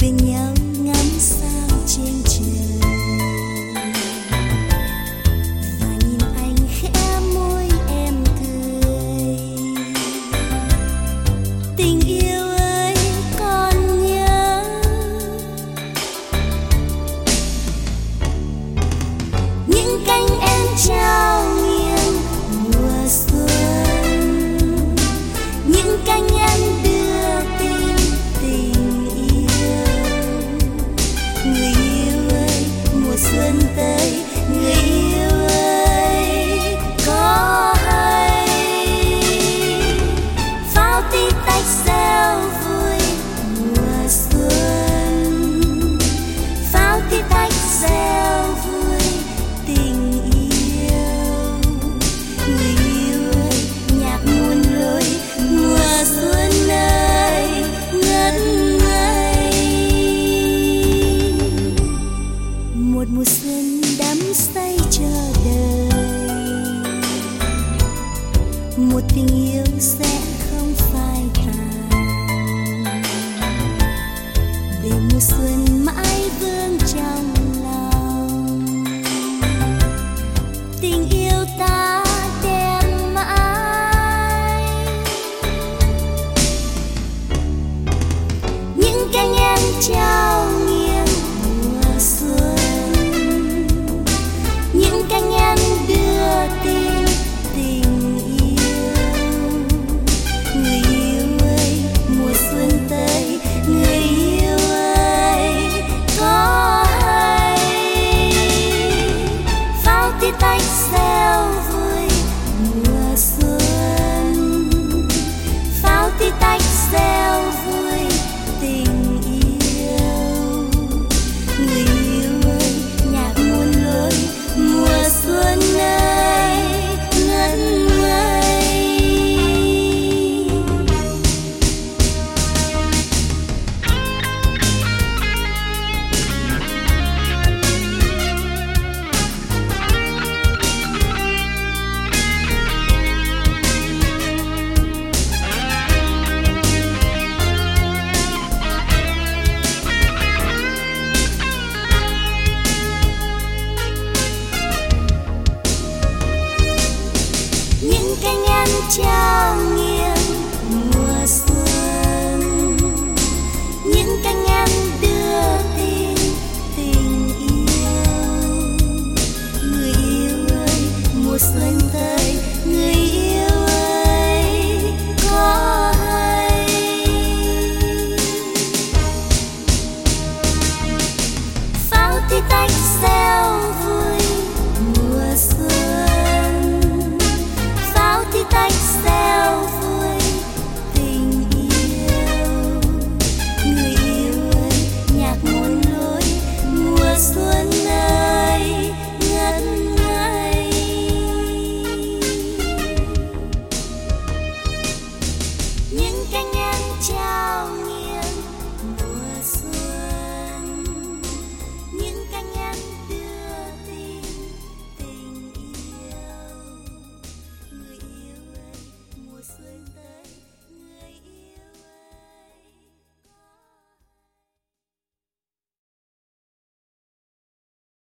bên nhau ngắm sao trên trời và nhìn anh khẽ môi em cười. Tình yêu ơi con nhớ những cánh em trao nghiêng mùa xuân, những cánh em đưa tin tình yêu. Người yêu ơi mùa xuân tới, người yêu ơi có hay pháo tí tách reo vui mùa xuân, pháo tí tách reo vui tình yêu. Người yêu ơi nhạc muôn lối mùa xuân ơi ngất ngây. Một mùa xuân đắm say chờ đợi, một tình yêu sẽ không phai tàn, để mùa xuân mãi vương trong